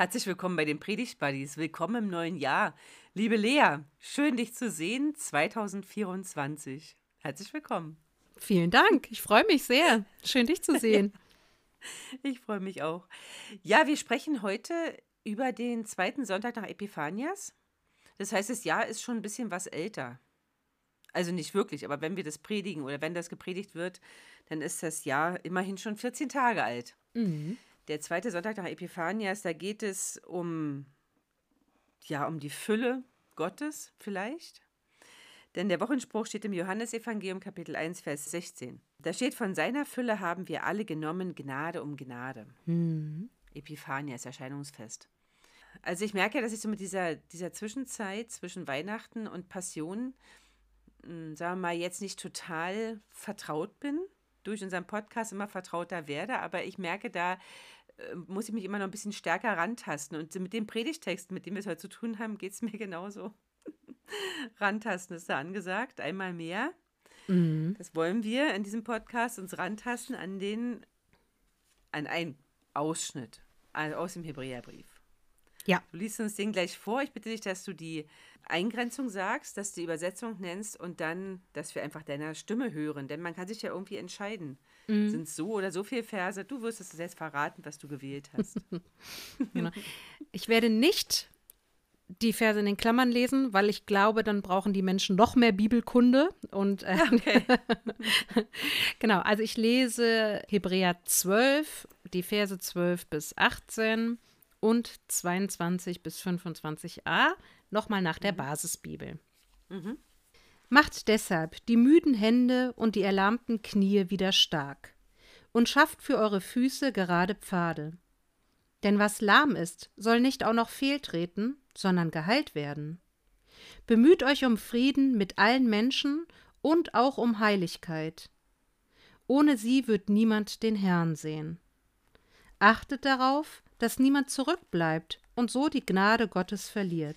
Herzlich willkommen bei den Predigt-Buddies. Willkommen im neuen Jahr. Liebe Lea, schön dich zu sehen, 2024. Herzlich willkommen. Vielen Dank. Ich freue mich sehr. Schön, dich zu Ja, sehen. ich freue mich auch. Ja, wir sprechen heute über den zweiten Sonntag nach Epiphanias. Das heißt, das Jahr ist schon ein bisschen was älter. Also nicht wirklich, aber wenn wir das predigen oder wenn das gepredigt wird, dann ist das Jahr immerhin schon 14 Tage alt. Mhm. Der zweite Sonntag nach Epiphanias, da geht es um die Fülle Gottes vielleicht. Denn der Wochenspruch steht im Johannesevangelium Kapitel 1, Vers 16. Da steht, von seiner Fülle haben wir alle genommen, Gnade um Gnade. Mhm. Epiphanias, Erscheinungsfest. Also ich merke ja, dass ich so mit dieser Zwischenzeit zwischen Weihnachten und Passion, sagen wir mal, jetzt nicht total vertraut bin. Durch unseren Podcast immer vertrauter werde, aber ich merke, da muss ich mich immer noch ein bisschen stärker rantasten. Und mit dem Predigtext, mit dem wir es heute zu tun haben, geht es mir genauso. Rantasten ist da angesagt, einmal mehr. Mhm. Das wollen wir in diesem Podcast uns rantasten an einen Ausschnitt aus dem Hebräerbrief. Ja. Du liest uns den gleich vor. Ich bitte dich, dass du die Eingrenzung sagst, dass du die Übersetzung nennst und dann, dass wir einfach deiner Stimme hören. Denn man kann sich ja irgendwie entscheiden. Mhm. Sind es so oder so viele Verse? Du wirst es selbst verraten, was du gewählt hast. Genau. Ich werde nicht die Verse in den Klammern lesen, weil ich glaube, dann brauchen die Menschen noch mehr Bibelkunde. Und Okay. genau, also ich lese Hebräer 12, die Verse 12 bis 18 und 22 bis 25a, nochmal nach der Basisbibel. Mhm. Macht deshalb die müden Hände und die erlahmten Knie wieder stark und schafft für eure Füße gerade Pfade. Denn was lahm ist, soll nicht auch noch fehltreten, sondern geheilt werden. Bemüht euch um Frieden mit allen Menschen und auch um Heiligkeit. Ohne sie wird niemand den Herrn sehen. Achtet darauf, dass niemand zurückbleibt und so die Gnade Gottes verliert.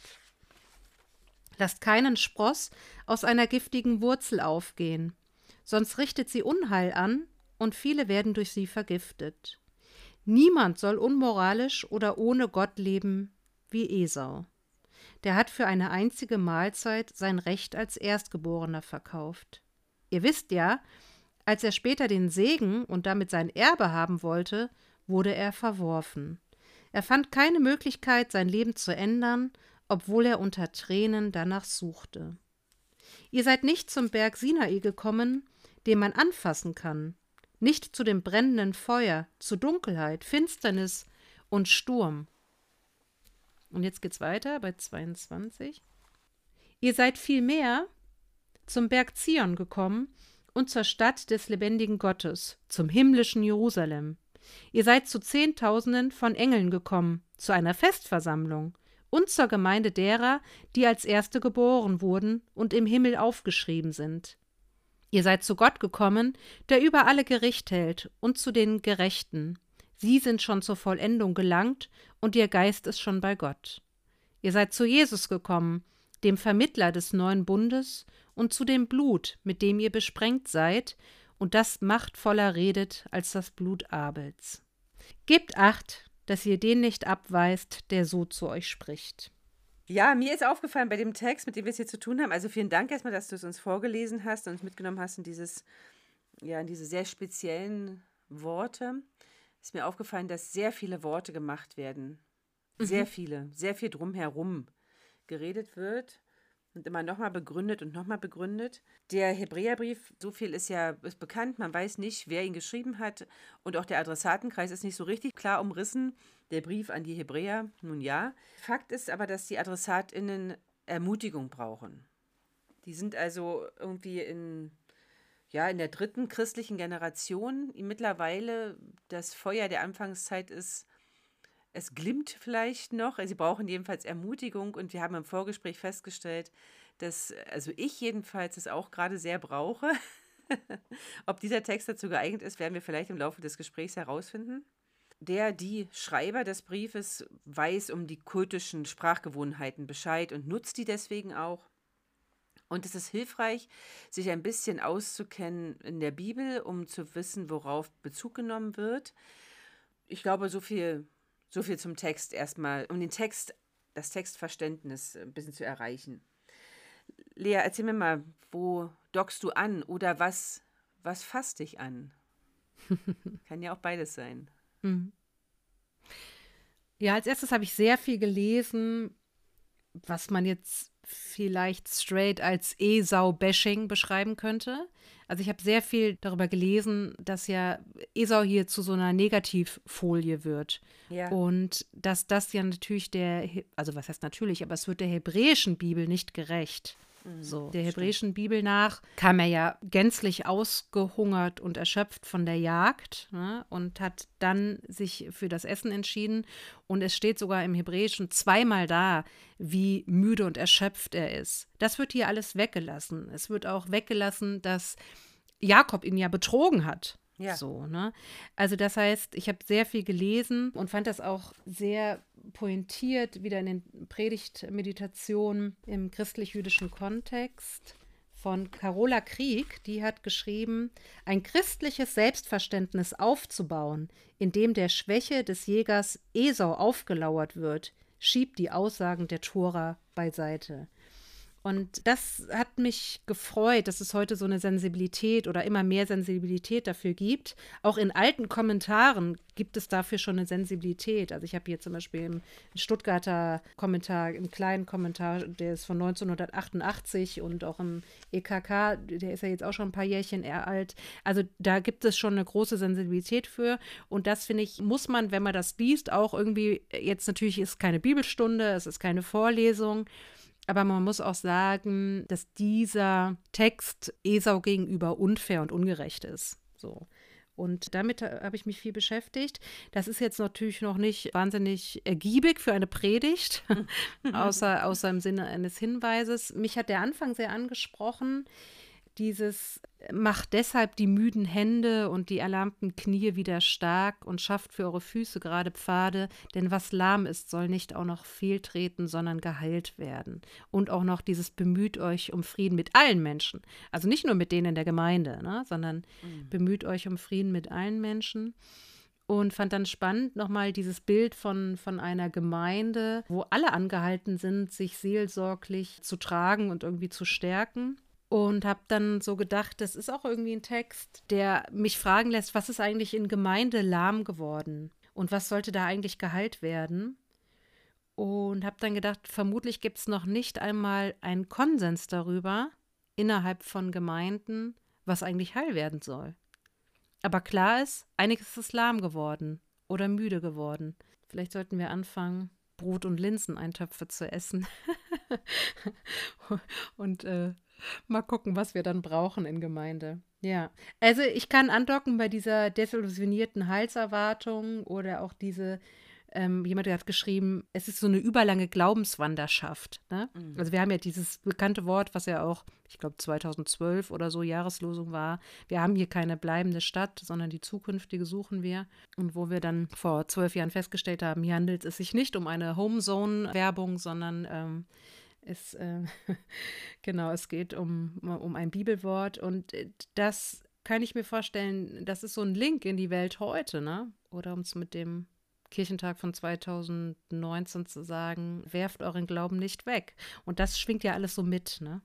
Lasst keinen Spross aus einer giftigen Wurzel aufgehen, sonst richtet sie Unheil an und viele werden durch sie vergiftet. Niemand soll unmoralisch oder ohne Gott leben wie Esau. Der hat für eine einzige Mahlzeit sein Recht als Erstgeborener verkauft. Ihr wisst ja, als er später den Segen und damit sein Erbe haben wollte, wurde er verworfen. Er fand keine Möglichkeit, sein Leben zu ändern, obwohl er unter Tränen danach suchte. Ihr seid nicht zum Berg Sinai gekommen, den man anfassen kann, nicht zu dem brennenden Feuer, zu Dunkelheit, Finsternis und Sturm. Und jetzt geht's weiter bei 22. Ihr seid vielmehr zum Berg Zion gekommen und zur Stadt des lebendigen Gottes, zum himmlischen Jerusalem. Ihr seid zu Zehntausenden von Engeln gekommen, zu einer Festversammlung und zur Gemeinde derer, die als Erste geboren wurden und im Himmel aufgeschrieben sind. Ihr seid zu Gott gekommen, der über alle Gericht hält, und zu den Gerechten. Sie sind schon zur Vollendung gelangt, und ihr Geist ist schon bei Gott. Ihr seid zu Jesus gekommen, dem Vermittler des neuen Bundes, und zu dem Blut, mit dem ihr besprengt seid, und das machtvoller redet als das Blut Abels. Gebt Acht, dass ihr den nicht abweist, der so zu euch spricht. Ja, mir ist aufgefallen bei dem Text, mit dem wir es hier zu tun haben, also vielen Dank erstmal, dass du es uns vorgelesen hast und uns mitgenommen hast in in diese sehr speziellen Worte. Ist mir aufgefallen, dass sehr viele Worte gemacht werden. Sehr viel drumherum geredet wird und immer nochmal begründet und nochmal begründet. Der Hebräerbrief, so viel ist bekannt, man weiß nicht, wer ihn geschrieben hat und auch der Adressatenkreis ist nicht so richtig klar umrissen. Der Brief an die Hebräer, nun ja. Fakt ist aber, dass die AdressatInnen Ermutigung brauchen. Die sind also irgendwie in der dritten christlichen Generation. Mittlerweile das Feuer der Anfangszeit ist, es glimmt vielleicht noch. Sie brauchen jedenfalls Ermutigung und wir haben im Vorgespräch festgestellt, dass, also ich jedenfalls es auch gerade sehr brauche. Ob dieser Text dazu geeignet ist, werden wir vielleicht im Laufe des Gesprächs herausfinden. Die Schreiber des Briefes weiß um die kultischen Sprachgewohnheiten Bescheid und nutzt die deswegen auch. Und es ist hilfreich, sich ein bisschen auszukennen in der Bibel, um zu wissen, worauf Bezug genommen wird. Ich glaube, so viel So viel zum Text erstmal, um das Textverständnis ein bisschen zu erreichen. Lea, erzähl mir mal, wo dockst du an oder was fasst dich an? Kann ja auch beides sein. Mhm. Ja, als erstes habe ich sehr viel gelesen, was man jetzt vielleicht straight als Esau-Bashing beschreiben könnte. Also ich habe sehr viel darüber gelesen, dass ja Esau hier zu so einer Negativfolie wird. Ja, Und dass das ja natürlich also was heißt natürlich, aber es wird der hebräischen Bibel nicht gerecht. So, der stimmt. hebräischen Bibel nach kam er ja gänzlich ausgehungert und erschöpft von der Jagd, ne, und hat dann sich für das Essen entschieden. Und es steht sogar im Hebräischen zweimal da, wie müde und erschöpft er ist. Das wird hier alles weggelassen. Es wird auch weggelassen, dass Jakob ihn ja betrogen hat. Ja. So, ne? Also das heißt, ich habe sehr viel gelesen und fand das auch sehr pointiert, wieder in den Predigtmeditationen im christlich-jüdischen Kontext von Carola Krieg. Die hat geschrieben, ein christliches Selbstverständnis aufzubauen, in dem der Schwäche des Jägers Esau aufgelauert wird, schiebt die Aussagen der Tora beiseite. Und das hat mich gefreut, dass es heute so eine Sensibilität oder immer mehr Sensibilität dafür gibt. Auch in alten Kommentaren gibt es dafür schon eine Sensibilität. Also ich habe hier zum Beispiel im Stuttgarter Kommentar, im kleinen Kommentar, der ist von 1988 und auch im EKK, der ist ja jetzt auch schon ein paar Jährchen eher alt. Also da gibt es schon eine große Sensibilität für. Und das, finde ich, muss man, wenn man das liest, auch irgendwie, jetzt natürlich ist keine Bibelstunde, es ist keine Vorlesung, aber man muss auch sagen, dass dieser Text Esau gegenüber unfair und ungerecht ist. So. Und damit habe ich mich viel beschäftigt. Das ist jetzt natürlich noch nicht wahnsinnig ergiebig für eine Predigt, außer im Sinne eines Hinweises. Mich hat der Anfang sehr angesprochen. Dieses macht deshalb die müden Hände und die erlahmten Knie wieder stark und schafft für eure Füße gerade Pfade, denn was lahm ist, soll nicht auch noch fehltreten, sondern geheilt werden. Und auch noch dieses bemüht euch um Frieden mit allen Menschen. Also nicht nur mit denen in der Gemeinde, ne, sondern bemüht euch um Frieden mit allen Menschen. Und fand dann spannend nochmal dieses Bild von einer Gemeinde, wo alle angehalten sind, sich seelsorglich zu tragen und irgendwie zu stärken. Und habe dann so gedacht, das ist auch irgendwie ein Text, der mich fragen lässt, was ist eigentlich in Gemeinde lahm geworden? Und was sollte da eigentlich geheilt werden? Und habe dann gedacht, vermutlich gibt es noch nicht einmal einen Konsens darüber, innerhalb von Gemeinden, was eigentlich heil werden soll. Aber klar ist, einiges ist lahm geworden oder müde geworden. Vielleicht sollten wir anfangen, Brot- und Linseneintöpfe zu essen. Und mal gucken, was wir dann brauchen in Gemeinde. Ja, also ich kann andocken bei dieser desillusionierten Heilserwartung oder auch jemand der hat geschrieben, es ist so eine überlange Glaubenswanderschaft. Ne? Also wir haben ja dieses bekannte Wort, was ja auch, ich glaube 2012 oder so Jahreslosung war, wir haben hier keine bleibende Stadt, sondern die zukünftige suchen wir. Und wo wir dann vor 12 Jahren festgestellt haben, hier handelt es sich nicht um eine Homezone-Werbung, sondern genau, es geht um ein Bibelwort und das kann ich mir vorstellen, das ist so ein Link in die Welt heute, ne? Oder um es mit dem Kirchentag von 2019 zu sagen, werft euren Glauben nicht weg. Und das schwingt ja alles so mit, ne?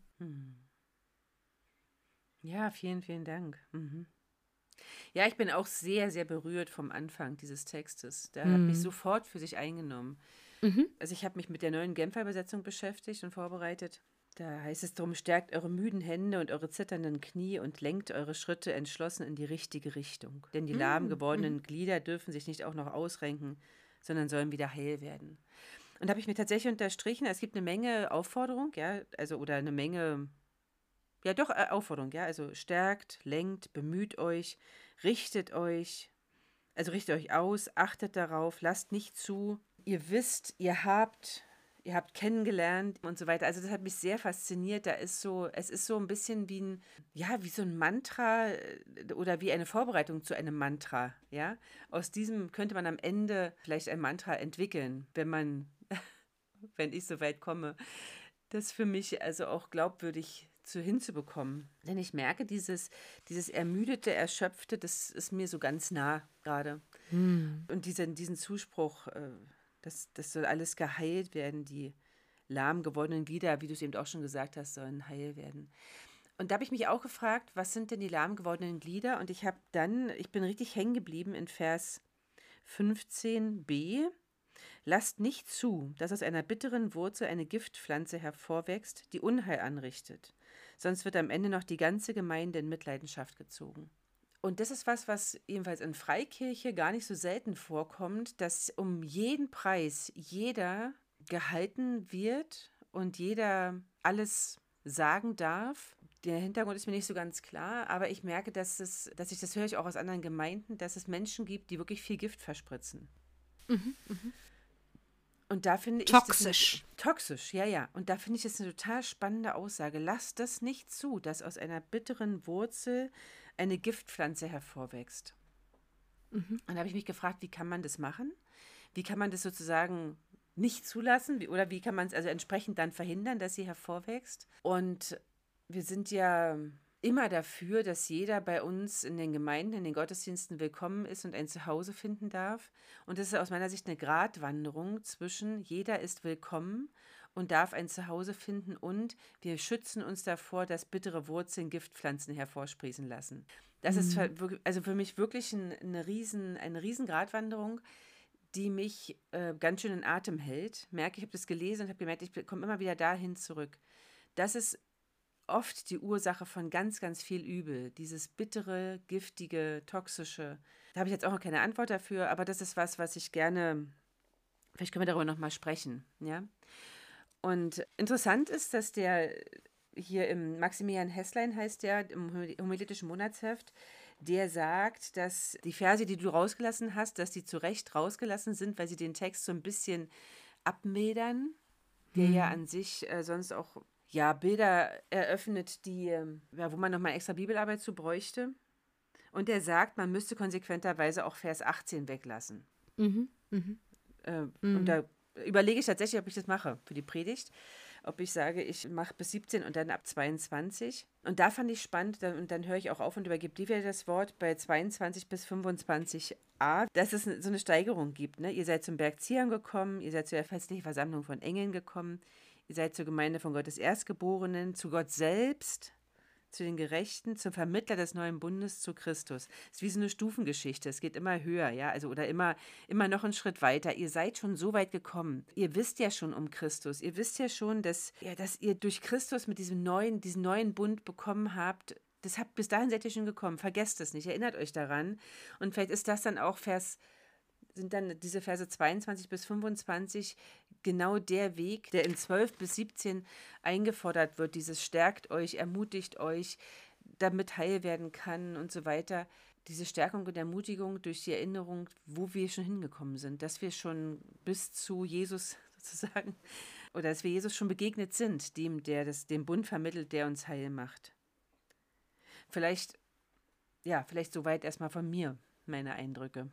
Ja, vielen, vielen Dank. Ja, ich bin auch sehr, sehr berührt vom Anfang dieses Textes. Der hat mich sofort für sich eingenommen. Also ich habe mich mit der neuen Genfer Übersetzung beschäftigt und vorbereitet. Da heißt es drum, stärkt eure müden Hände und eure zitternden Knie und lenkt eure Schritte entschlossen in die richtige Richtung. Denn die lahm gewordenen Glieder dürfen sich nicht auch noch ausrenken, sondern sollen wieder heil werden. Und da habe ich mir tatsächlich unterstrichen, es gibt eine Menge Aufforderung, ja, also oder eine Menge, ja doch, Aufforderung, ja, also stärkt, lenkt, bemüht euch, richtet euch, also richtet euch aus, achtet darauf, lasst nicht zu, ihr wisst, ihr habt kennengelernt und so weiter. Also das hat mich sehr fasziniert. Es ist so ein bisschen wie wie so ein Mantra oder wie eine Vorbereitung zu einem Mantra, ja. Aus diesem könnte man am Ende vielleicht ein Mantra entwickeln, wenn ich so weit komme, das für mich also auch glaubwürdig hinzubekommen. Denn ich merke, dieses ermüdete, erschöpfte, das ist mir so ganz nah gerade. Und diesen Zuspruch, das soll alles geheilt werden, die lahm gewordenen Glieder, wie du es eben auch schon gesagt hast, sollen heil werden. Und da habe ich mich auch gefragt, was sind denn die lahm gewordenen Glieder? Und ich bin richtig hängen geblieben in Vers 15b. Lasst nicht zu, dass aus einer bitteren Wurzel eine Giftpflanze hervorwächst, die Unheil anrichtet. Sonst wird am Ende noch die ganze Gemeinde in Mitleidenschaft gezogen. Und das ist was jedenfalls in Freikirche gar nicht so selten vorkommt, dass um jeden Preis jeder gehalten wird und jeder alles sagen darf. Der Hintergrund ist mir nicht so ganz klar, aber ich merke, das höre ich auch aus anderen Gemeinden, dass es Menschen gibt, die wirklich viel Gift verspritzen. Und da finde ich Toxisch. Toxisch, ja, ja. Und da finde ich es eine total spannende Aussage. Lasst das nicht zu, dass aus einer bitteren Wurzel eine Giftpflanze hervorwächst. Und da habe ich mich gefragt, wie kann man das machen? Wie kann man das sozusagen nicht zulassen? Wie kann man es also entsprechend dann verhindern, dass sie hervorwächst? Und wir sind ja immer dafür, dass jeder bei uns in den Gemeinden, in den Gottesdiensten willkommen ist und ein Zuhause finden darf. Und das ist aus meiner Sicht eine Gratwanderung zwischen jeder ist willkommen und darf ein Zuhause finden und wir schützen uns davor, dass bittere Wurzeln Giftpflanzen hervorsprießen lassen. Das ist also für mich wirklich eine riesen Gratwanderung, die mich ganz schön in Atem hält. Ich habe das gelesen und habe gemerkt, ich komme immer wieder dahin zurück. Das ist oft die Ursache von ganz, ganz viel Übel. Dieses bittere, giftige, toxische. Da habe ich jetzt auch noch keine Antwort dafür, aber das ist was ich gerne, vielleicht können wir darüber nochmal sprechen, ja. Und interessant ist, dass der hier im Maximilian Hesslein heißt der, im homiletischen Monatsheft, der sagt, dass die Verse, die du rausgelassen hast, dass die zu Recht rausgelassen sind, weil sie den Text so ein bisschen abmildern, der ja an sich sonst auch Bilder eröffnet, wo man nochmal extra Bibelarbeit zu bräuchte. Und der sagt, man müsste konsequenterweise auch Vers 18 weglassen. Und da überlege ich tatsächlich, ob ich das mache für die Predigt. Ob ich sage, ich mache bis 17 und dann ab 22. Und da fand ich spannend, und dann höre ich auch auf und übergebe dir wieder das Wort, bei 22 bis 25a, dass es so eine Steigerung gibt. Ne? Ihr seid zum Berg Zion gekommen, ihr seid zur festlichen Versammlung von Engeln gekommen, ihr seid zur Gemeinde von Gottes Erstgeborenen, zu Gott selbst, zu den Gerechten, zum Vermittler des neuen Bundes, zu Christus. Es ist wie so eine Stufengeschichte. Es geht immer höher, ja, also oder immer noch einen Schritt weiter. Ihr seid schon so weit gekommen. Ihr wisst ja schon um Christus. Ihr wisst ja schon, dass ihr durch Christus mit diesen neuen Bund bekommen habt. Bis dahin seid ihr schon gekommen. Vergesst es nicht. Erinnert euch daran. Und vielleicht ist das dann auch sind dann diese Verse 22 bis 25 genau der Weg, der in 12 bis 17 eingefordert wird. Dieses stärkt euch, ermutigt euch, damit heil werden kann und so weiter. Diese Stärkung und Ermutigung durch die Erinnerung, wo wir schon hingekommen sind, dass wir schon bis zu Jesus sozusagen, oder dass wir Jesus schon begegnet sind, der den Bund vermittelt, der uns heil macht. Vielleicht soweit erstmal von mir, meine Eindrücke.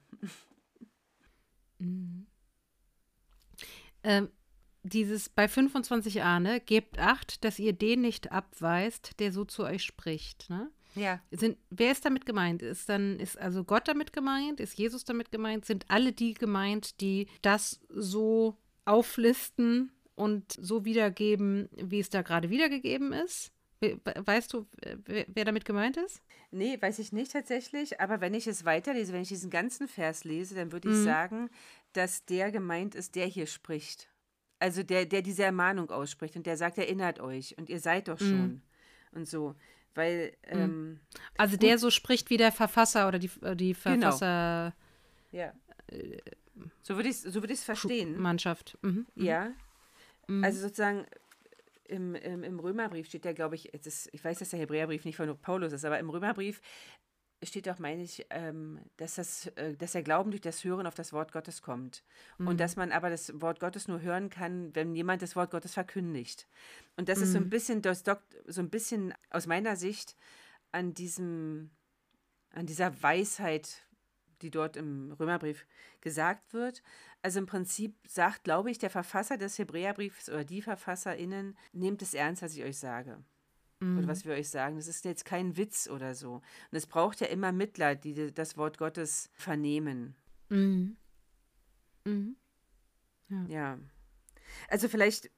Dieses bei 25a, ne, gebt Acht, dass ihr den nicht abweist, der so zu euch spricht, ne? Ja. Wer ist damit gemeint? Ist also Gott damit gemeint? Ist Jesus damit gemeint? Sind alle die gemeint, die das so auflisten und so wiedergeben, wie es da gerade wiedergegeben ist? Weißt du, wer damit gemeint ist? Nee, weiß ich nicht tatsächlich, aber wenn ich es weiterlese, wenn ich diesen ganzen Vers lese, dann würde ich sagen, dass der gemeint ist, der hier spricht. Also der diese Ermahnung ausspricht und der sagt, erinnert euch und ihr seid doch schon und so, weil also der so spricht wie der Verfasser oder die Verfasser. Genau. Ja. So würde ich es verstehen. Mannschaft. Ja. Also sozusagen im Römerbrief steht ja, glaube ich, ich weiß, dass der Hebräerbrief nicht von Paulus ist, aber im Römerbrief steht doch, meine ich, dass der Glauben durch das Hören auf das Wort Gottes kommt. Und dass man aber das Wort Gottes nur hören kann, wenn jemand das Wort Gottes verkündigt. Und das ist so ein bisschen, aus meiner Sicht an dieser Weisheit, die dort im Römerbrief gesagt wird. Also im Prinzip sagt, glaube ich, der Verfasser des Hebräerbriefs oder die VerfasserInnen, nehmt es ernst, was ich euch sage. Oder was wir euch sagen. Das ist jetzt kein Witz oder so. Und es braucht ja immer Mittler, die das Wort Gottes vernehmen. Mhm. Mhm. Ja. Ja. Also vielleicht,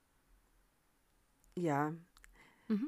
ja. Mhm.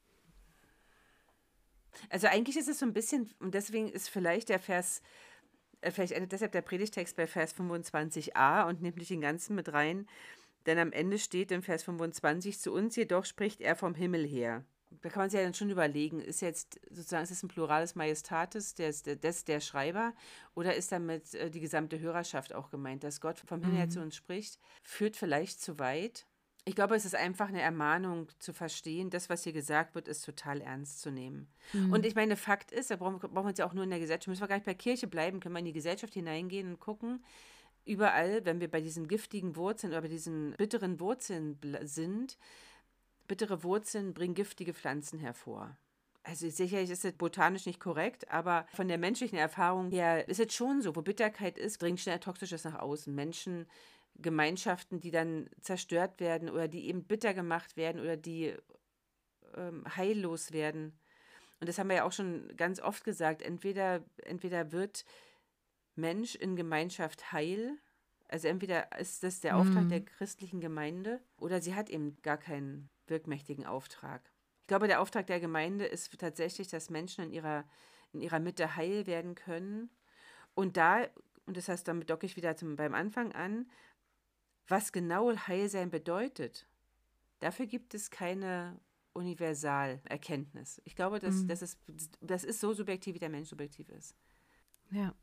Also eigentlich ist es so ein bisschen, und deswegen ist vielleicht der Vers, vielleicht endet deshalb der Predigtext bei Vers 25a und nimmt nicht den ganzen mit rein, denn am Ende steht im Vers 25, zu uns jedoch spricht er vom Himmel her. Da kann man sich ja dann schon überlegen, ist jetzt sozusagen, ist es ein Plurales Majestatis der Schreiber oder ist damit die gesamte Hörerschaft auch gemeint, dass Gott vom Himmel her zu Mhm. uns spricht, führt vielleicht zu weit. Ich glaube, es ist einfach eine Ermahnung zu verstehen, das, was hier gesagt wird, ist total ernst zu nehmen. Und Mhm. ich meine, Fakt ist, da brauchen wir uns ja auch nur in der Gesellschaft, müssen wir gar nicht bei Kirche bleiben, können wir in die Gesellschaft hineingehen und gucken, überall, wenn wir bei diesen giftigen Wurzeln oder bei diesen bitteren Wurzeln sind, bittere Wurzeln bringen giftige Pflanzen hervor. Also sicherlich ist es botanisch nicht korrekt, aber von der menschlichen Erfahrung her ist es schon so, wo Bitterkeit ist, dringt schnell Toxisches nach außen. Menschen, Gemeinschaften, die dann zerstört werden oder die eben bitter gemacht werden oder die heillos werden. Und das haben wir ja auch schon ganz oft gesagt, entweder wird Mensch in Gemeinschaft heil, also entweder ist das der Auftrag der Mhm. christlichen Gemeinde oder sie hat eben gar keinen wirkmächtigen Auftrag. Ich glaube, der Auftrag der Gemeinde ist tatsächlich, dass Menschen in ihrer Mitte heil werden können. Und da, und das heißt, damit docke ich wieder beim Anfang an, was genau Heilsein bedeutet, dafür gibt es keine Universalerkenntnis. Ich glaube, Mhm. das ist so subjektiv, wie der Mensch subjektiv ist. Ja.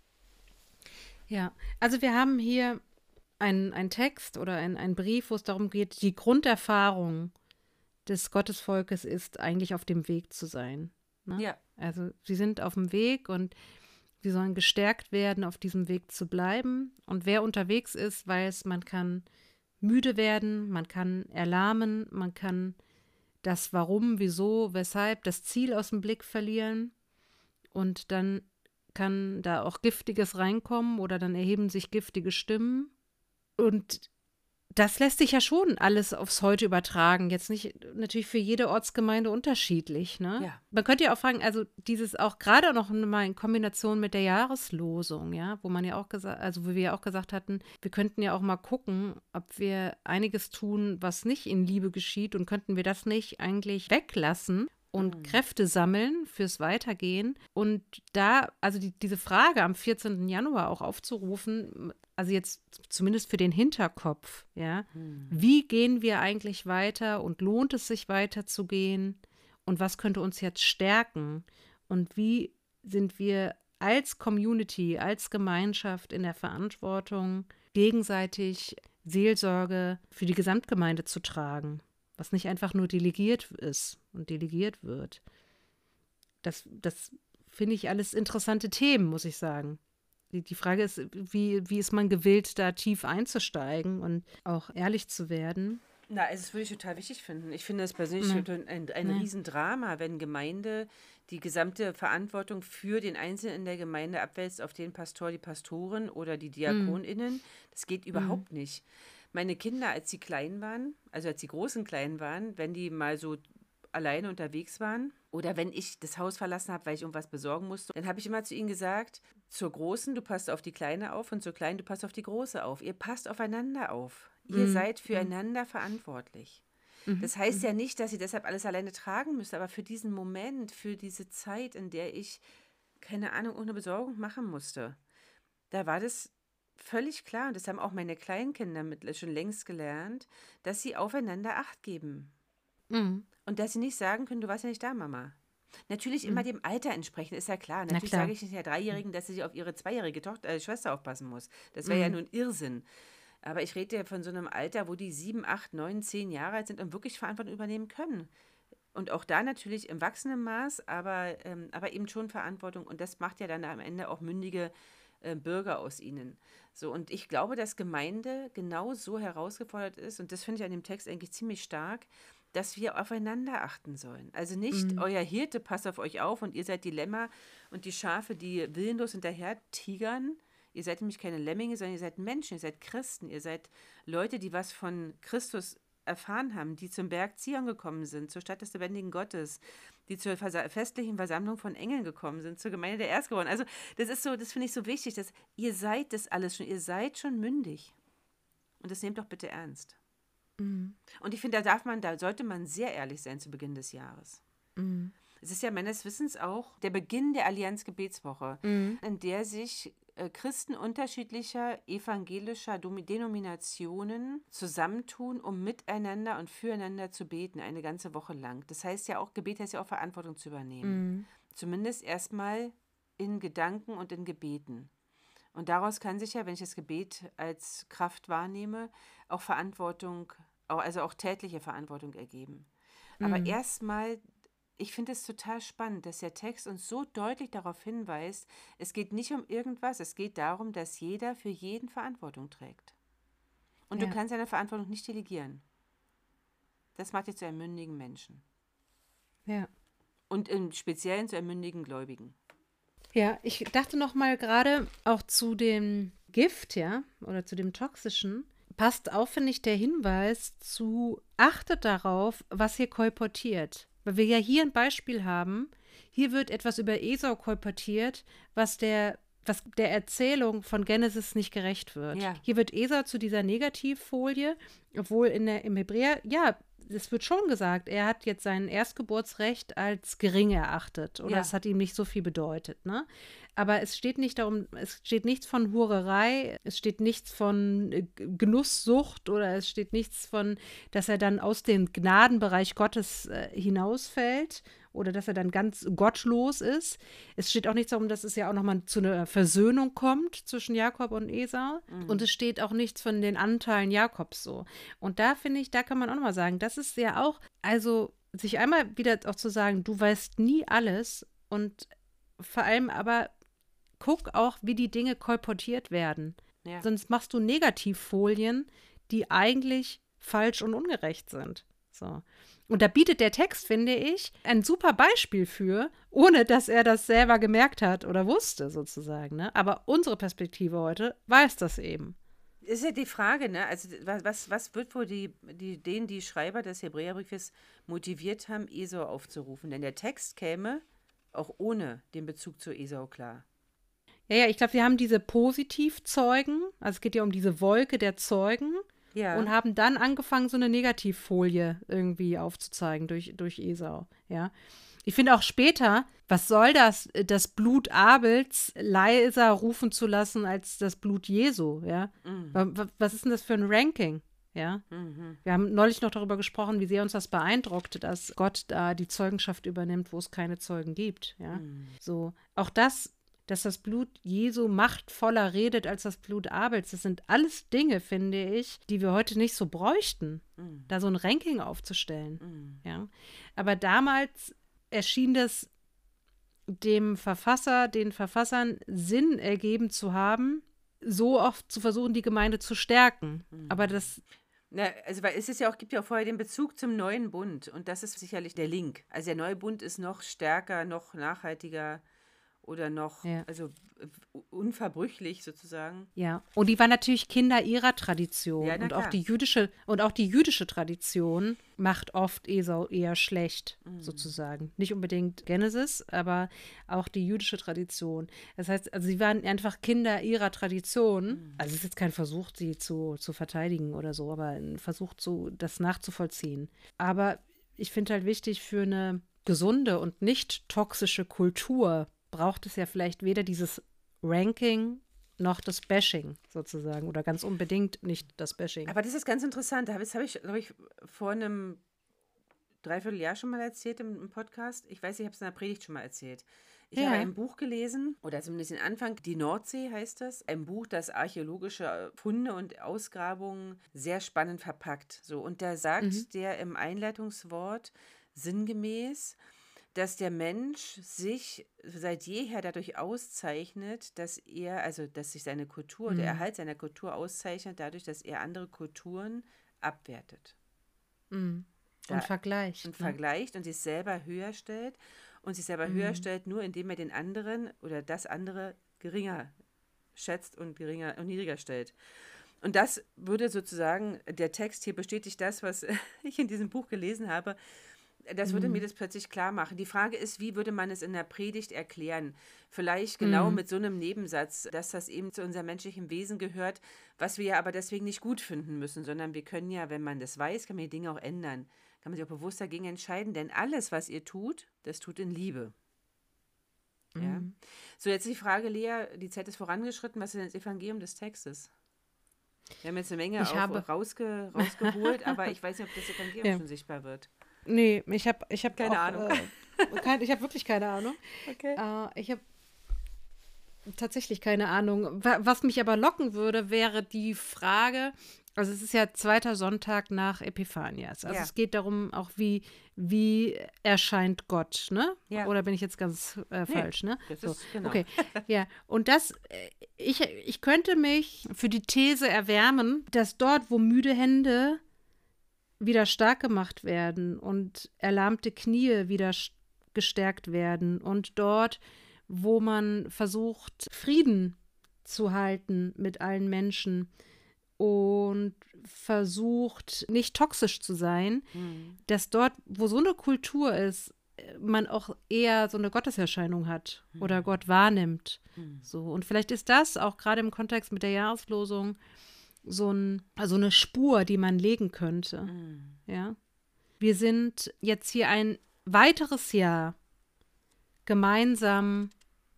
Ja. Also wir haben hier einen Text oder einen Brief, wo es darum geht, die Grunderfahrung des Gottesvolkes ist, eigentlich auf dem Weg zu sein. Ne? Ja, Also sie sind auf dem Weg und sie sollen gestärkt werden, auf diesem Weg zu bleiben. Und wer unterwegs ist, weiß, man kann müde werden, man kann erlahmen, man kann das Warum, Wieso, Weshalb, das Ziel aus dem Blick verlieren. Und dann kann da auch Giftiges reinkommen oder dann erheben sich giftige Stimmen. Und das lässt sich ja schon alles aufs Heute übertragen. Jetzt nicht natürlich für jede Ortsgemeinde unterschiedlich, ne? ja. Man könnte ja auch fragen, also dieses auch gerade noch mal in Kombination mit der Jahreslosung, ja, wo man ja auch gesagt, also wo wir ja auch gesagt hatten, wir könnten ja auch mal gucken, ob wir einiges tun, was nicht in Liebe geschieht und könnten wir das nicht eigentlich weglassen und Mm. Kräfte sammeln fürs Weitergehen. Und da, also diese Frage am 14. Januar auch aufzurufen, also jetzt zumindest für den Hinterkopf, ja, Hm. wie gehen wir eigentlich weiter und lohnt es sich weiterzugehen und was könnte uns jetzt stärken und wie sind wir als Community, als Gemeinschaft in der Verantwortung, gegenseitig Seelsorge für die Gesamtgemeinde zu tragen, was nicht einfach nur delegiert ist und delegiert wird. Das finde ich alles interessante Themen, muss ich sagen. Die Frage ist, wie ist man gewillt, da tief einzusteigen und auch ehrlich zu werden? Na, also das würde ich total wichtig finden. Ich finde es persönlich Ne, ein ne. Riesendrama, wenn Gemeinde die gesamte Verantwortung für den Einzelnen in der Gemeinde abwälzt auf den Pastor, die Pastoren oder die Mm, DiakonInnen. Das geht mm, überhaupt nicht. Meine Kinder, als sie klein waren, also als die Großen klein waren, wenn die mal so alleine unterwegs waren oder wenn ich das Haus verlassen habe, weil ich irgendwas besorgen musste, dann habe ich immer zu ihnen gesagt, zur Großen, du passt auf die Kleine auf und zur Kleinen, du passt auf die Große auf. Ihr passt aufeinander auf. Ihr mm, seid mm, füreinander verantwortlich. mhm, Das heißt mhm, ja nicht, dass ihr deshalb alles alleine tragen müsst, aber für diesen Moment, für diese Zeit, in der ich, keine Ahnung, ohne Besorgung machen musste, da war das völlig klar, und das haben auch meine Kleinkinder schon längst gelernt, dass sie aufeinander Acht geben. mm, Und dass sie nicht sagen können, du warst ja nicht da, Mama. Natürlich immer mm. dem Alter entsprechend, ist ja klar. Na Natürlich sage klar. ich nicht der Dreijährigen, dass sie auf ihre zweijährige Schwester aufpassen muss. Das wäre ja Mm, nun Irrsinn. Aber ich rede ja von so einem Alter, wo die 7, 8, 9, 10 Jahre alt sind und wirklich Verantwortung übernehmen können. Und auch da natürlich im wachsenden Maß, aber eben schon Verantwortung. Und das macht ja dann am Ende auch mündige Bürger aus ihnen. So, und ich glaube, dass Gemeinde genau so herausgefordert ist, und das finde ich an dem Text eigentlich ziemlich stark, dass wir aufeinander achten sollen. Also nicht mm, euer Hirte passt auf euch auf und ihr seid die Lämmer und die Schafe, die willenlos hinterher tigern. Ihr seid nämlich keine Lemminge, sondern ihr seid Menschen, ihr seid Christen, ihr seid Leute, die was von Christus erfahren haben, die zum Berg Zion gekommen sind, zur Stadt des lebendigen Gottes, die zur festlichen Versammlung von Engeln gekommen sind, zur Gemeinde der Erstgeborenen. Also das ist so, das finde ich so wichtig, dass ihr seid das alles schon, ihr seid schon mündig. Und das nehmt doch bitte ernst. Und ich finde, da sollte man sehr ehrlich sein zu Beginn des Jahres. Es ist ja meines Wissens auch der Beginn der Allianz-Gebetswoche, in der sich Christen unterschiedlicher evangelischer Denominationen zusammentun, um miteinander und füreinander zu beten, eine ganze Woche lang. Das heißt ja auch, Gebet heißt ja auch Verantwortung zu übernehmen. Zumindest erstmal in Gedanken und in Gebeten. Und daraus kann sich ja, wenn ich das Gebet als Kraft wahrnehme, auch Verantwortung, also auch tätliche Verantwortung ergeben. Aber erstmal, ich finde es total spannend, dass der Text uns so deutlich darauf hinweist, es geht nicht um irgendwas, es geht darum, dass jeder für jeden Verantwortung trägt. Und du kannst deine Verantwortung nicht delegieren. Das macht dich zu einem mündigen Menschen. Ja. Und im Speziellen zu einem mündigen Gläubigen. Ja, ich dachte noch mal gerade auch zu dem Gift, ja, oder zu dem Toxischen, passt auf, finde ich, der Hinweis zu, achtet darauf, was ihr kolportiert. Weil wir ja hier ein Beispiel haben, hier wird etwas über Esau kolportiert, was der Erzählung von Genesis nicht gerecht wird. Ja. Hier wird Esau zu dieser Negativfolie, obwohl im Hebräer, ja, es wird schon gesagt, er hat jetzt sein Erstgeburtsrecht als gering erachtet oder es hat ihm nicht so viel bedeutet, ne? Aber es steht nicht darum, es steht nichts von Hurerei, es steht nichts von Genusssucht oder es steht nichts von, dass er dann aus dem Gnadenbereich Gottes hinausfällt oder dass er dann ganz gottlos ist. Es steht auch nichts darum, dass es ja auch nochmal zu einer Versöhnung kommt zwischen Jakob und Esau. Und es steht auch nichts von den Anteilen Jakobs so. Und da finde ich, da kann man auch nochmal sagen, das ist ja auch, also sich einmal wieder auch zu sagen, du weißt nie alles und vor allem aber guck auch, wie die Dinge kolportiert werden. Ja. Sonst machst du Negativfolien, die eigentlich falsch und ungerecht sind. So. Und da bietet der Text, finde ich, ein super Beispiel für, ohne dass er das selber gemerkt hat oder wusste, sozusagen. Ne? Aber unsere Perspektive heute weiß das eben. Ist ja die Frage, ne? Also was wird wohl die Schreiber des Hebräerbriefes motiviert haben, Esau aufzurufen? Denn der Text käme auch ohne den Bezug zu Esau klar. Ja, ich glaube, wir haben diese Positivzeugen, also es geht ja um diese Wolke der Zeugen, und haben dann angefangen, so eine Negativfolie irgendwie aufzuzeigen durch Esau, ja. Ich finde auch später, was soll das Blut Abels leiser rufen zu lassen als das Blut Jesu, ja? Was ist denn das für ein Ranking, ja? Wir haben neulich noch darüber gesprochen, wie sehr uns das beeindruckt, dass Gott da die Zeugenschaft übernimmt, wo es keine Zeugen gibt, ja? So, auch das, dass das Blut Jesu machtvoller redet als das Blut Abels. Das sind alles Dinge, finde ich, die wir heute nicht so bräuchten, da so ein Ranking aufzustellen. Ja? Aber damals erschien das den Verfassern Sinn ergeben zu haben, so oft zu versuchen, die Gemeinde zu stärken. Aber das Also, weil es ist ja auch, gibt ja auch vorher den Bezug zum neuen Bund und das ist sicherlich der Link. Also der neue Bund ist noch stärker, noch nachhaltiger oder noch, also unverbrüchlich sozusagen. Ja, und die waren natürlich Kinder ihrer Tradition. Ja, und auch die jüdische Tradition macht oft Esau eher schlecht, sozusagen. Nicht unbedingt Genesis, aber auch die jüdische Tradition. Das heißt, also sie waren einfach Kinder ihrer Tradition. Also es ist jetzt kein Versuch, sie zu verteidigen oder so, aber ein Versuch, das nachzuvollziehen. Aber ich finde halt wichtig, für eine gesunde und nicht toxische Kultur braucht es ja vielleicht weder dieses Ranking noch das Bashing sozusagen oder ganz unbedingt nicht das Bashing. Aber das ist ganz interessant. Das habe ich, glaube ich, vor einem Dreivierteljahr schon mal erzählt im Podcast. Ich weiß, ich habe es in der Predigt schon mal erzählt. Ich habe ein Buch gelesen, oder zumindest den Anfang, Die Nordsee heißt das. Ein Buch, das archäologische Funde und Ausgrabungen sehr spannend verpackt. So, und da sagt der im Einleitungswort sinngemäß, dass der Mensch sich seit jeher dadurch auszeichnet, dass sich seine Kultur, der Erhalt seiner Kultur auszeichnet, dadurch, dass er andere Kulturen abwertet. Und vergleicht. Und vergleicht und sich selber höher stellt. Und sich selber höher stellt, nur indem er den anderen oder das andere geringer schätzt und niedriger stellt. Und das würde sozusagen, der Text hier bestätigt das, was ich in diesem Buch gelesen habe. Das würde mir das plötzlich klar machen. Die Frage ist, wie würde man es in der Predigt erklären? Vielleicht genau mit so einem Nebensatz, dass das eben zu unserem menschlichen Wesen gehört, was wir ja aber deswegen nicht gut finden müssen, sondern wir können ja, wenn man das weiß, kann man die Dinge auch ändern. Kann man sich auch bewusst dagegen entscheiden, denn alles, was ihr tut, das tut in Liebe. Ja. So, jetzt die Frage, Lea, die Zeit ist vorangeschritten, was ist denn das Evangelium des Textes? Wir haben jetzt eine Menge Ich habe, rausgeholt, aber ich weiß nicht, ob das Evangelium ja, schon sichtbar wird. nee, ich hab Keine auch, Ahnung. ich habe wirklich keine Ahnung. Okay. Ich habe tatsächlich keine Ahnung. Was mich aber locken würde, wäre die Frage, also es ist ja zweiter Sonntag nach Epiphanias. Also Ja. es geht darum auch, wie erscheint Gott, ne? Ja. Oder bin ich jetzt ganz falsch, ne? Das So, ist genau. okay, ja. Und ich könnte mich für die These erwärmen, dass dort, wo müde Hände wieder stark gemacht werden und erlahmte Knie wieder gestärkt werden und dort, wo man versucht, Frieden zu halten mit allen Menschen und versucht, nicht toxisch zu sein, dass dort, wo so eine Kultur ist, man auch eher so eine Gotteserscheinung hat oder Gott wahrnimmt. So. Und vielleicht ist das auch gerade im Kontext mit der Jahreslosung also eine Spur, die man legen könnte. Ja. Wir sind jetzt hier ein weiteres Jahr gemeinsam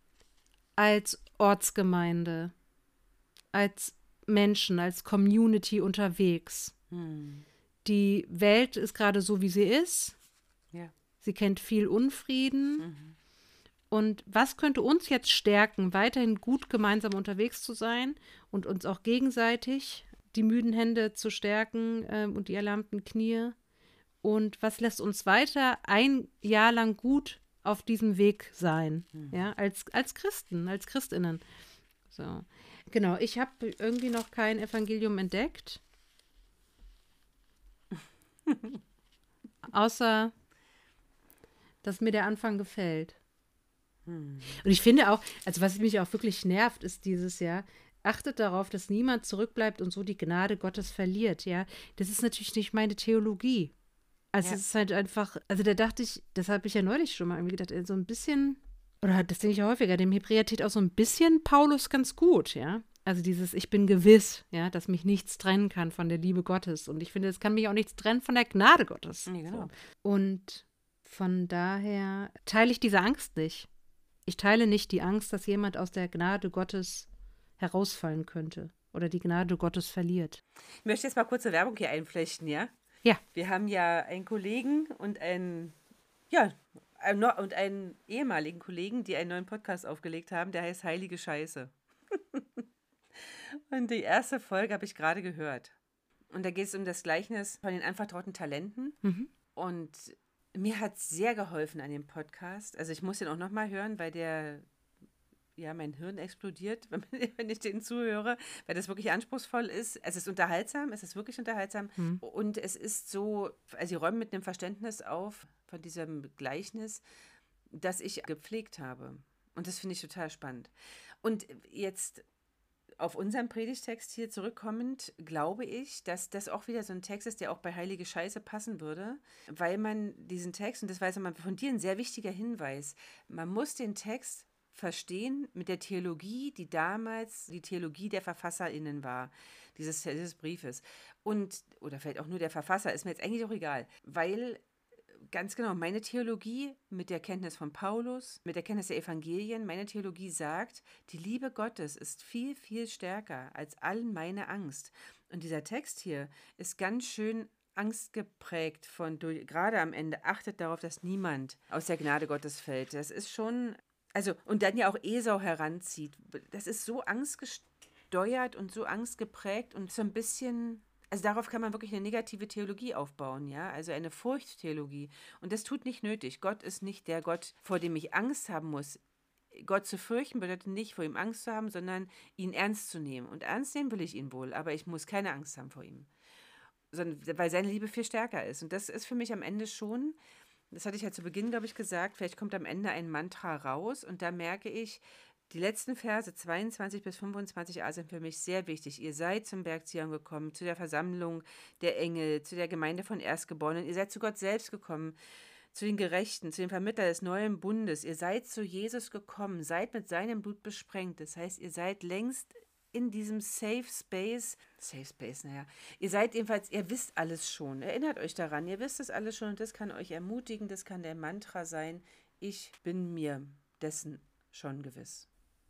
als Ortsgemeinde, als Menschen, als Community unterwegs. Die Welt ist gerade so, wie sie ist. Ja. Sie kennt viel Unfrieden. Und was könnte uns jetzt stärken, weiterhin gut gemeinsam unterwegs zu sein und uns auch gegenseitig die müden Hände zu stärken und die erlahmten Knie? Und was lässt uns weiter ein Jahr lang gut auf diesem Weg sein? Ja, als Christen, als Christinnen. So. Genau, ich habe irgendwie noch kein Evangelium entdeckt. Außer, dass mir der Anfang gefällt. Und ich finde auch, also was mich auch wirklich nervt, ist dieses Jahr, achtet darauf, dass niemand zurückbleibt und so die Gnade Gottes verliert, ja. Das ist natürlich nicht meine Theologie. Also Ja. es ist halt einfach, also da dachte ich, das habe ich ja neulich schon mal irgendwie gedacht, so ein bisschen, oder das denke ich ja häufiger, dem Hebräer-Tät auch so ein bisschen Paulus ganz gut, ja. Also dieses, ich bin gewiss, ja, dass mich nichts trennen kann von der Liebe Gottes. Und ich finde, es kann mich auch nichts trennen von der Gnade Gottes. Nee, genau. So. Und von daher teile ich diese Angst nicht. Ich teile nicht die Angst, dass jemand aus der Gnade Gottes herausfallen könnte oder die Gnade Gottes verliert. Ich möchte jetzt mal kurze Werbung hier einflechten, ja? Ja. Wir haben ja einen Kollegen und einen ehemaligen Kollegen, die einen neuen Podcast aufgelegt haben, der heißt Heilige Scheiße. Und die erste Folge habe ich gerade gehört. Und da geht es um das Gleichnis von den anvertrauten Talenten. Und mir hat es sehr geholfen an dem Podcast. Also ich muss den auch nochmal hören, weil mein Hirn explodiert, wenn ich den zuhöre, weil das wirklich anspruchsvoll ist. Es ist unterhaltsam, es ist wirklich unterhaltsam. Und es ist so, also sie räumen mit einem Verständnis auf von diesem Gleichnis, das ich gepflegt habe. Und das finde ich total spannend. Und jetzt auf unseren Predigtext hier zurückkommend, glaube ich, dass das auch wieder so ein Text ist, der auch bei Heilige Scheiße passen würde, weil man diesen Text, und das weiß man von dir, ein sehr wichtiger Hinweis, man muss den Text verstehen mit der Theologie, die damals die Theologie der VerfasserInnen war, dieses Briefes. Oder vielleicht auch nur der Verfasser, ist mir jetzt eigentlich auch egal, weil ganz genau, meine Theologie mit der Kenntnis von Paulus, mit der Kenntnis der Evangelien, meine Theologie sagt, die Liebe Gottes ist viel, viel stärker als all meine Angst. Und dieser Text hier ist ganz schön angstgeprägt gerade am Ende, achtet darauf, dass niemand aus der Gnade Gottes fällt. Das ist schon, also, und dann ja auch Esau heranzieht. Das ist so angstgesteuert und so angstgeprägt und so ein bisschen. Also darauf kann man wirklich eine negative Theologie aufbauen, ja, also eine Furchttheologie. Und das tut nicht nötig. Gott ist nicht der Gott, vor dem ich Angst haben muss. Gott zu fürchten bedeutet nicht, vor ihm Angst zu haben, sondern ihn ernst zu nehmen. Und ernst nehmen will ich ihn wohl, aber ich muss keine Angst haben vor ihm. Weil seine Liebe viel stärker ist. Und das ist für mich am Ende schon, das hatte ich ja zu Beginn, glaube ich, gesagt, vielleicht kommt am Ende ein Mantra raus und da merke ich, Die letzten Verse 22 bis 25a sind für mich sehr wichtig. Ihr seid zum Berg Zion gekommen, zu der Versammlung der Engel, zu der Gemeinde von Erstgeborenen. Ihr seid zu Gott selbst gekommen, zu den Gerechten, zu dem Vermittler des neuen Bundes. Ihr seid zu Jesus gekommen, seid mit seinem Blut besprengt. Das heißt, ihr seid längst in diesem Safe Space, naja, ihr seid jedenfalls, ihr wisst alles schon. Erinnert euch daran, ihr wisst es alles schon und das kann euch ermutigen, das kann der Mantra sein. Ich bin mir dessen schon gewiss.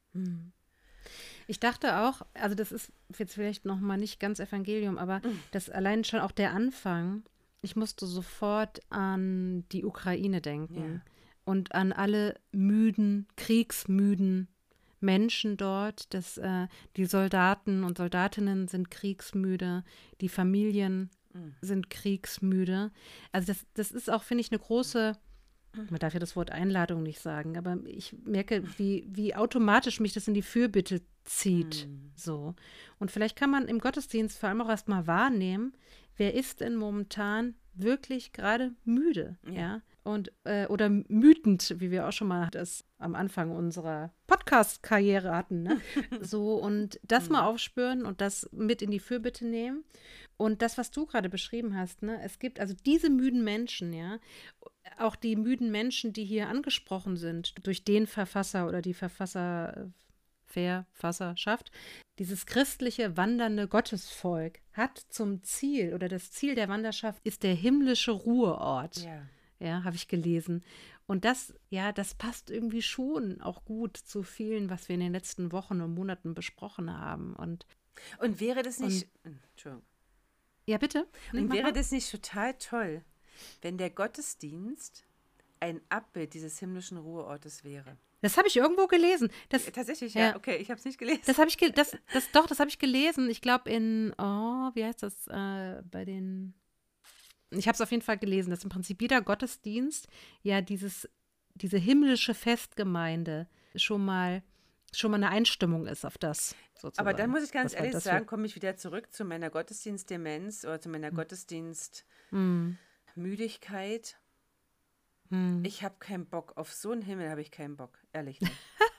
Ich dachte auch, also das ist jetzt vielleicht nochmal nicht ganz Evangelium, aber das allein schon auch der Anfang, ich musste sofort an die Ukraine denken und an alle müden, kriegsmüden Menschen dort. Die Soldaten und Soldatinnen sind kriegsmüde, die Familien sind kriegsmüde. Also das ist auch, finde ich, eine große, man darf ja das Wort Einladung nicht sagen, aber ich merke, wie automatisch mich das in die Fürbitte zieht. So. Und vielleicht kann man im Gottesdienst vor allem auch erstmal wahrnehmen, wer ist denn momentan wirklich gerade müde, ja? Und, oder wütend, wie wir auch schon mal das am Anfang unserer Podcast-Karriere hatten, ne? So, und das mal aufspüren und das mit in die Fürbitte nehmen. Und das, was du gerade beschrieben hast, ne? Es gibt also diese müden Menschen, ja, auch die müden Menschen, die hier angesprochen sind, durch den Verfasser oder die Verfasserschaft, dieses christliche wandernde Gottesvolk hat zum Ziel oder das Ziel der Wanderschaft ist der himmlische Ruheort. Ja, habe ich gelesen. Und das passt irgendwie schon auch gut zu vielen, was wir in den letzten Wochen und Monaten besprochen haben. Und wäre das nicht, Entschuldigung. Ja, bitte. Und wäre das nicht total toll, wenn der Gottesdienst ein Abbild dieses himmlischen Ruheortes wäre? Das habe ich irgendwo gelesen. Tatsächlich, ja. Okay, ich habe es nicht gelesen. Das habe ich gelesen. Ich glaube wie heißt das, ich habe es auf jeden Fall gelesen, dass im Prinzip jeder Gottesdienst ja diese himmlische Festgemeinde schon mal eine Einstimmung ist auf das, sozusagen. Aber dann muss ich ganz ehrlich sagen, komme ich wieder zurück zu meiner Gottesdienstdemenz oder zu meiner Gottesdienstmüdigkeit. Ich habe keinen Bock. Auf so einen Himmel habe ich keinen Bock. Ehrlich nicht.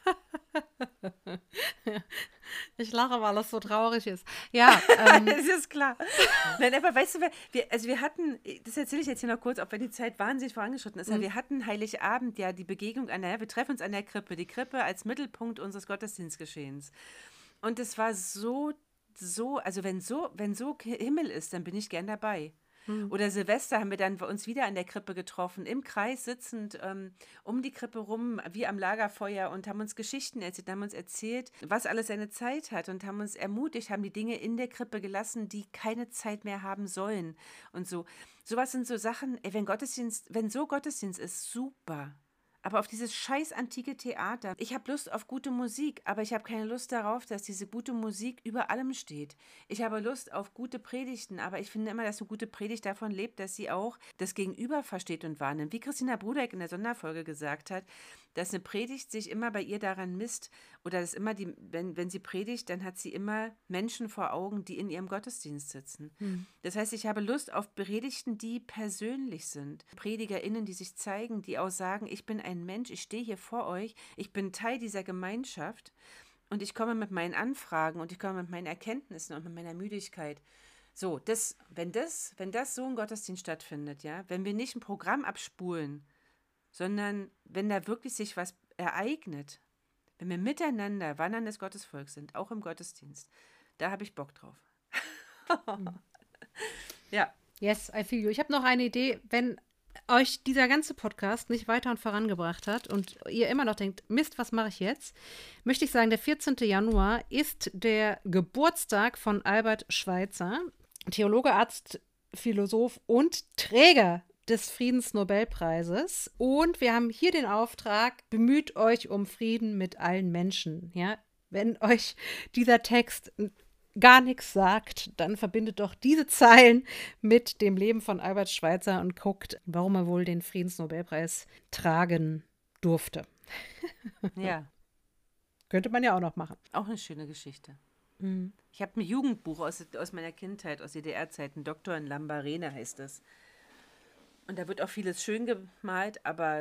Ich lache, weil das so traurig ist. Ja, das ist klar. Nein, aber weißt du, wir hatten, das erzähle ich jetzt hier noch kurz, auch wenn die Zeit wahnsinnig vorangeschritten ist, aber wir hatten Heiligabend ja die Begegnung wir treffen uns an der Krippe, die Krippe als Mittelpunkt unseres Gottesdienstgeschehens. Und es war so, also wenn so Himmel ist, dann bin ich gern dabei. Oder Silvester haben wir dann uns wieder an der Krippe getroffen, im Kreis sitzend um die Krippe rum, wie am Lagerfeuer und haben uns Geschichten erzählt, haben uns erzählt, was alles seine Zeit hat und haben uns ermutigt, haben die Dinge in der Krippe gelassen, die keine Zeit mehr haben sollen und so. Sowas sind so Sachen, wenn so Gottesdienst ist, super. Aber auf dieses scheiß antike Theater. Ich habe Lust auf gute Musik, aber ich habe keine Lust darauf, dass diese gute Musik über allem steht. Ich habe Lust auf gute Predigten, aber ich finde immer, dass eine gute Predigt davon lebt, dass sie auch das Gegenüber versteht und wahrnimmt. Wie Christina Brudeck in der Sonderfolge gesagt hat, dass eine Predigt sich immer bei ihr daran misst oder dass immer wenn sie predigt, dann hat sie immer Menschen vor Augen, die in ihrem Gottesdienst sitzen. Das heißt, ich habe Lust auf Predigten, die persönlich sind. PredigerInnen, die sich zeigen, die auch sagen, ich bin ein Mensch, ich stehe hier vor euch, ich bin Teil dieser Gemeinschaft und ich komme mit meinen Anfragen und ich komme mit meinen Erkenntnissen und mit meiner Müdigkeit. So, wenn das so ein Gottesdienst stattfindet, ja, wenn wir nicht ein Programm abspulen, sondern wenn da wirklich sich was ereignet, wenn wir miteinander wanderndes Gottesvolk sind, auch im Gottesdienst, da habe ich Bock drauf. Ja. Yes, I feel you. Ich habe noch eine Idee, wenn euch dieser ganze Podcast nicht weiter und vorangebracht hat und ihr immer noch denkt, Mist, was mache ich jetzt? Möchte ich sagen, der 14. Januar ist der Geburtstag von Albert Schweitzer, Theologe, Arzt, Philosoph und Träger des Friedensnobelpreises. Und wir haben hier den Auftrag, bemüht euch um Frieden mit allen Menschen. Ja? Wenn euch dieser Text gar nichts sagt, dann verbindet doch diese Zeilen mit dem Leben von Albert Schweitzer und guckt, warum er wohl den Friedensnobelpreis tragen durfte. Ja. Könnte man ja auch noch machen. Auch eine schöne Geschichte. Ich habe ein Jugendbuch aus meiner Kindheit, aus DDR-Zeiten, Doktor in Lambarene heißt es. Und da wird auch vieles schön gemalt, aber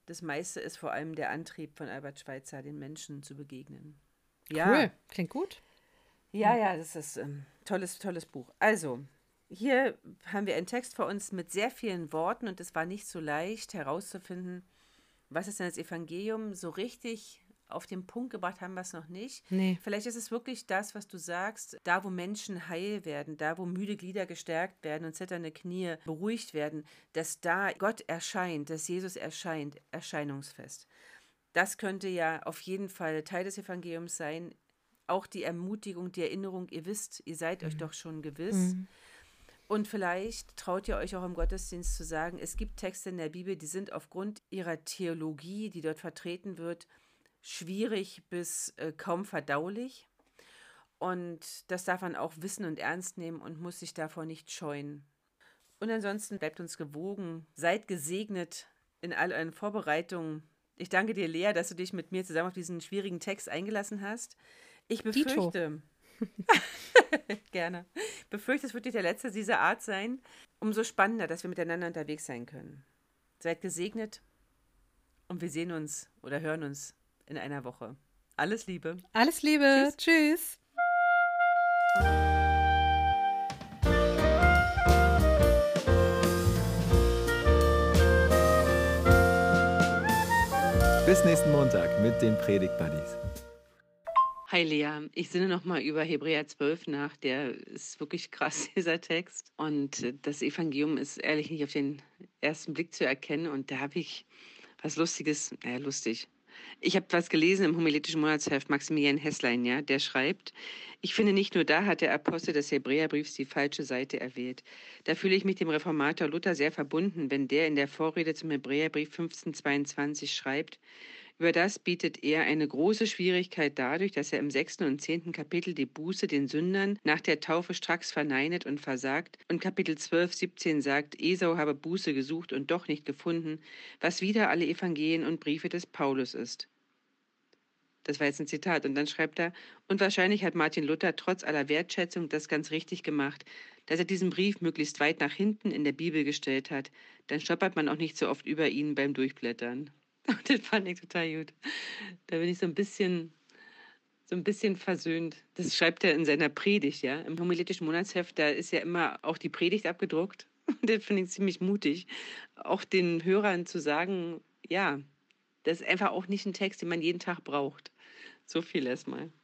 das meiste ist vor allem der Antrieb von Albert Schweitzer, den Menschen zu begegnen. Ja, Cool, klingt gut. ja, das ist tolles Buch. Also, hier haben wir einen Text vor uns mit sehr vielen Worten und es war nicht so leicht herauszufinden, was ist denn das Evangelium? So richtig auf den Punkt gebracht haben wir es noch nicht. Nee. Vielleicht ist es wirklich das, was du sagst, da wo Menschen heil werden, da wo müde Glieder gestärkt werden und zitternde Knie beruhigt werden, dass da Gott erscheint, dass Jesus erscheint, erscheinungsfest. Das könnte ja auf jeden Fall Teil des Evangeliums sein. Auch die Ermutigung, die Erinnerung, ihr wisst, ihr seid euch doch schon gewiss. Und vielleicht traut ihr euch auch im Gottesdienst zu sagen, es gibt Texte in der Bibel, die sind aufgrund ihrer Theologie, die dort vertreten wird, schwierig bis kaum verdaulich. Und das darf man auch wissen und ernst nehmen und muss sich davor nicht scheuen. Und ansonsten bleibt uns gewogen, seid gesegnet in all euren Vorbereitungen. Ich danke dir, Lea, dass du dich mit mir zusammen auf diesen schwierigen Text eingelassen hast. Ich befürchte, gerne, befürchte, es wird nicht der letzte dieser Art sein. Umso spannender, dass wir miteinander unterwegs sein können. Seid gesegnet und wir sehen uns oder hören uns in einer Woche. Alles Liebe. Alles Liebe. Tschüss. Bis nächsten Montag mit den Predigt-Buddies. Hi Lea, ich sinne nochmal über Hebräer 12 nach. Der ist wirklich krass, dieser Text. Und das Evangelium ist ehrlich nicht auf den ersten Blick zu erkennen. Und da habe ich was Lustiges, lustig. Ich habe was gelesen im homiletischen Monatsheft Maximilian Hesslein, ja, der schreibt, ich finde, nicht nur da hat der Apostel des Hebräerbriefs die falsche Seite erwählt. Da fühle ich mich dem Reformator Luther sehr verbunden, wenn der in der Vorrede zum Hebräerbrief 1522 schreibt, über das bietet er eine große Schwierigkeit dadurch, dass er im 6. und 10. Kapitel die Buße den Sündern nach der Taufe stracks verneinet und versagt und Kapitel 12, 17 sagt, Esau habe Buße gesucht und doch nicht gefunden, was wieder alle Evangelien und Briefe des Paulus ist. Das war jetzt ein Zitat. Und dann schreibt er, und wahrscheinlich hat Martin Luther trotz aller Wertschätzung das ganz richtig gemacht, dass er diesen Brief möglichst weit nach hinten in der Bibel gestellt hat. Dann stolpert man auch nicht so oft über ihn beim Durchblättern. Und das fand ich total gut. Da bin ich so ein bisschen versöhnt. Das schreibt er in seiner Predigt, ja. Im homiletischen Monatsheft, da ist ja immer auch die Predigt abgedruckt. Und das finde ich ziemlich mutig. Auch den Hörern zu sagen, ja, das ist einfach auch nicht ein Text, den man jeden Tag braucht. So viel erstmal.